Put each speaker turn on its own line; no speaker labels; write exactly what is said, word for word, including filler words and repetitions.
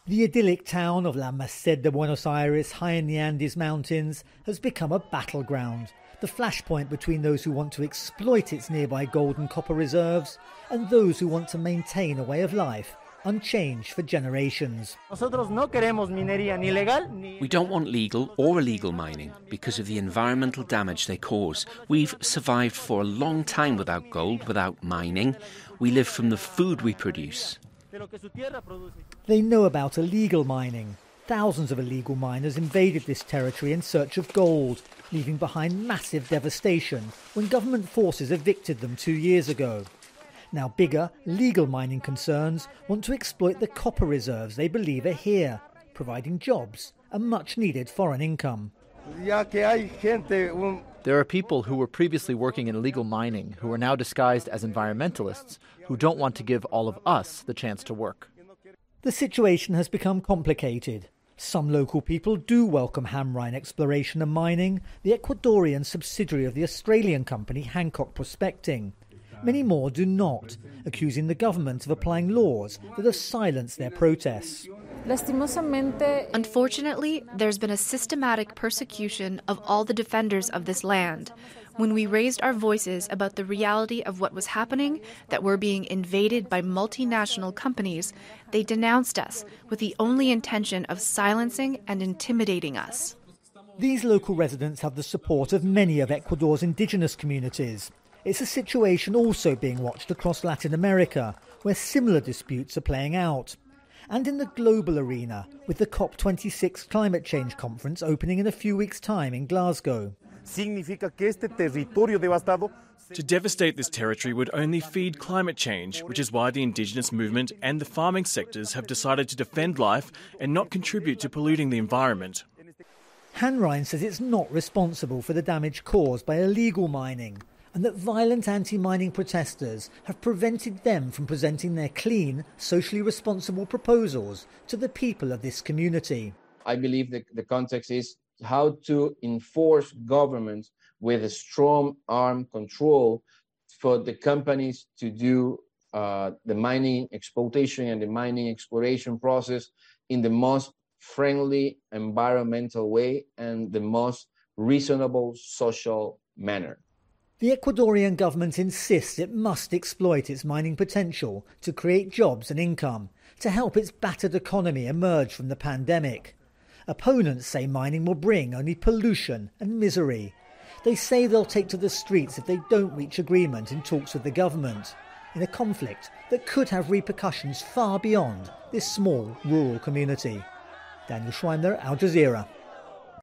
The idyllic town of La Merced de Buenos Aires, high in the Andes Mountains, has become a battleground, the flashpoint between those who want to exploit its nearby gold and copper reserves and those who want to maintain a way of life unchanged for generations.
We don't
want legal or illegal mining because of the environmental damage they cause. We've survived for a long time without gold, without mining. We live from the food we produce.
They know about illegal mining. Thousands of illegal miners invaded this territory in search of gold, leaving behind massive devastation when government forces evicted them two years ago. Now bigger, legal mining concerns want to exploit the copper reserves they believe are here, providing jobs and much-needed foreign income.
There are people who were previously working in illegal mining who are now disguised as environmentalists who don't want to give all of us the chance to work.
The situation has become complicated. Some local people do welcome Hamrine Exploration and Mining, the Ecuadorian subsidiary of the Australian company Hancock Prospecting. Many more do not, accusing the government of applying laws that have silenced their protests.
Unfortunately, there's been a systematic persecution of all the defenders of this land. When we raised our voices about the reality of what was happening, that we're being invaded by multinational companies, they denounced us with the only intention of silencing and intimidating us.
These local residents have the support of many of Ecuador's indigenous communities. It's a situation also being watched across Latin America, where similar disputes are playing out. And in the global arena, with the COP twenty-six climate change conference opening in a few weeks' time in Glasgow.
To devastate this territory would only feed climate change, which is why the indigenous movement and the farming sectors have decided to defend life and not contribute to polluting the environment.
Hamrine says it's not responsible for the damage caused by illegal mining, and that violent anti-mining protesters have prevented them from presenting their clean, socially responsible proposals to the people of this community.
I believe that the context is how to enforce governments with a strong arm control for the companies to do uh, the mining exploitation and the mining exploration process in the most friendly environmental way and the most reasonable social manner.
The Ecuadorian government insists it must exploit its mining potential to create jobs and income, to help its battered economy emerge from the pandemic. Opponents say mining will bring only pollution and misery. They say they'll take to the streets if they don't reach agreement in talks with the government, in a conflict that could have repercussions far beyond this small rural community. Daniel Schweimler, Al Jazeera.